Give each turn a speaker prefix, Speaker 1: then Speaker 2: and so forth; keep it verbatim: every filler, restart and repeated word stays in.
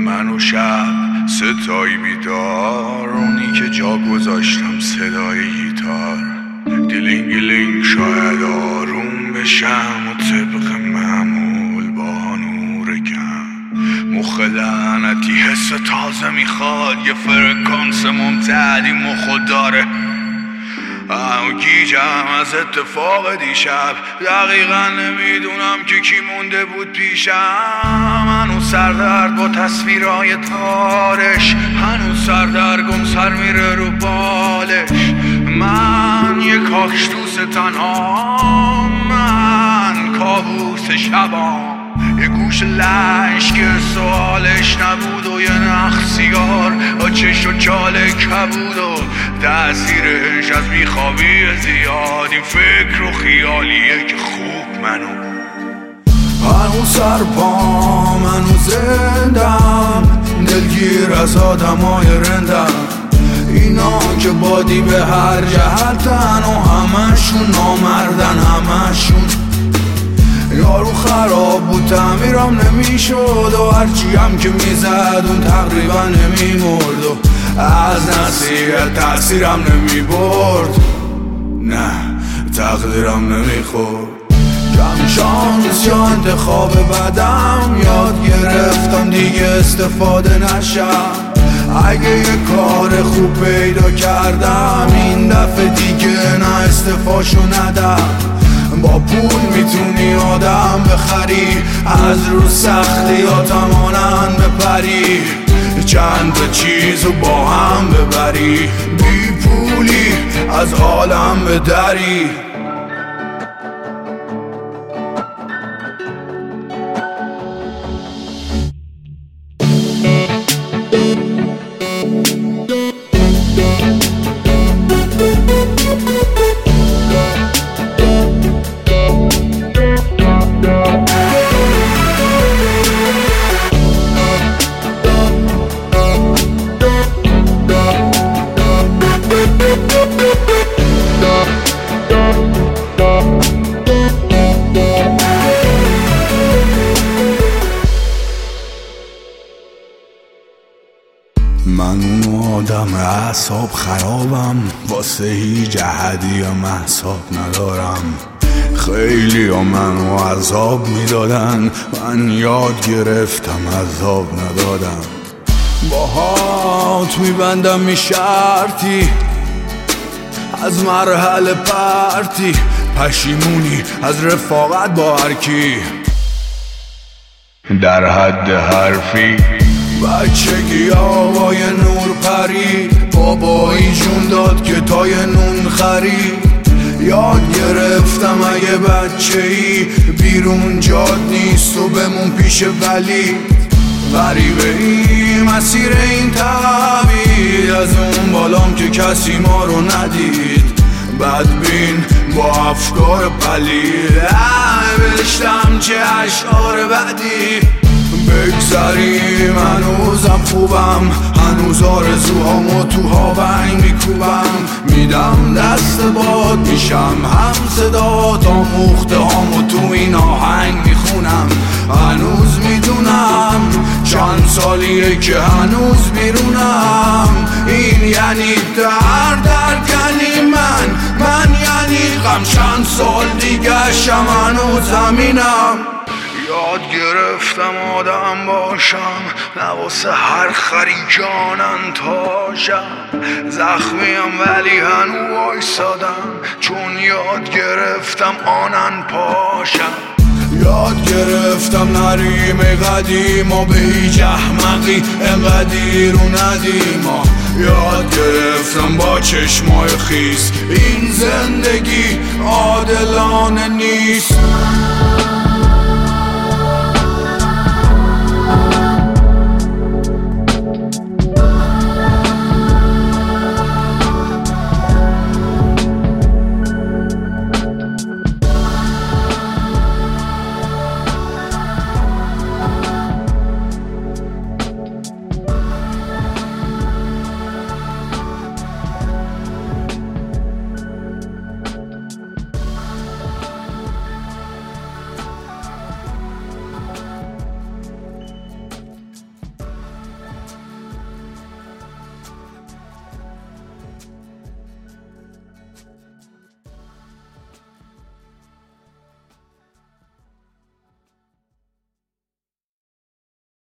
Speaker 1: من و شب ستایی بیدار، اونی که جا گذاشتم صدای گیتار. دیلینگلینگ شاید آروم بشم و طبق معمول با نور کم. مخ لعنتی حس تازه میخواد، یه فرکانس ممتدی مخو داره. اما گیجم از اتفاق دیشب، دقیقا نمیدونم که کی مونده بود پیشم. هنوز سردرد با تصویرهای تارش، هنوز سردرگم سر میره رو بالش. من یه کاکشتوس تنها، من کابوس شبام. یه گوش لش که سوالش نبود و یه نخ سیگار و چش و چاله کبود و تأثیرش از بیخوابی زیاد. این فکر و خیالیه که خوب منو
Speaker 2: هنوز سر پام، هنوز زندم، دلگیر از آدمای رندم. اینا که بادی به هر جهتن و همشون نامردن، همشون. یارو خراب بود تعمیرم نمیشد و هرچی هم که میزد اون تقریبا نمیمرد و از نصیحت تأثیرم نمیبرد، نه تقدیرم نمیخورد. کم شانس یا انتخاب بدم، یاد گرفتم دیگه استفاده نشم. اگه یه کار خوب پیدا کردم این دفعه دیگه نه استفاشو ندم. با پول میتونی آدم بخری، از رو سختیاتم آنن بپری. چند تا چیزو با هم ببری، بی پولی از عالم بدری. من اون آدم اعصاب خرابم، واسه هیچ احدی هم احساب ندارم. خیلی ها منو عذاب میدادن، من یاد گرفتم عذاب ندادم. باهات میبندم می شرطی از مرحله پرتی، پشیمونی از رفاقت با هرکی در حد حرفی. بچگی آوای نور پری، بابایی جون داد که تای نون خرید. یاد گرفتم اگه بچه ای بیرون جاد نیست و بمون پیش ولی. غریبه ای مسیر این تبعید، از اون بالام که کسی ما رو ندید. بدبین با افکار پلید، نوشتم چه اشعار بعدی. بگذریم هنوزم خوبم، هنوز آرزوهامو تو هاونگ میکوبم. میدم دست باد میشم هم صدا، تا مخته هامو تو این آهنگ میخونم. هنوز میدونم چند سالیه که هنوز بیرونم. این یعنی در درد یعنی من، من یعنی غم. چند سال دیگه شم هنوز زمینم. یاد گرفتم آدم باشم، نه واسه هر خری جانن تاشم. زخمیم ولی هنو وایسادم، چون یاد گرفتم آنن پاشم. یاد گرفتم نریم قدیم و به هیچ احمقی انقدی رو ندیم. یاد گرفتم با چشمای خیس این زندگی عادلانه نیست.